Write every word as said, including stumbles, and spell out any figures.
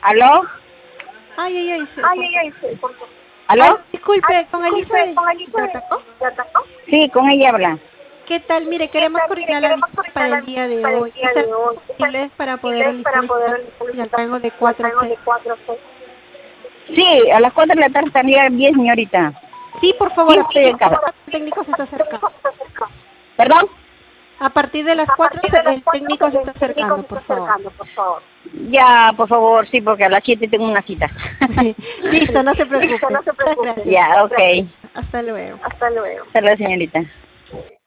¿Aló? Ay, ay, ay, se Ay, cortó. ay, ay, se cortó. ¿Aló? Ay, disculpe, Ay, con disculpe, Elizabeth. con ¿Se Elizabeth. atacó? ¿Se atacó? Sí, con ella habla. ¿Qué tal? Mire, ¿Qué queremos tal? Mire, coordinar la queremos visita coordinar para la el día visita de para el hoy. día ¿Están de hoy. ¿Están disponibles para poder disponibles realizar para la poder visita realizar la al visita rango de al cuatro a rango seis? de cuatro a seis? Sí, a las cuatro de la tarde estaría bien, señorita. Sí, por Sí, favor, a estoy partir de acá. las cuatro el técnico se está acercando. ¿Perdón? A partir de las A cuatro partir de se- las el cuatro técnico se el está técnico acercando, se está por favor. acercando, por favor. Ya, por favor, sí, porque a las siete tengo una cita. Listo, no se Listo, preocupe. no se Muchas preocupe. gracias. Ya, ok. Hasta luego. Hasta luego. Hasta luego, señorita.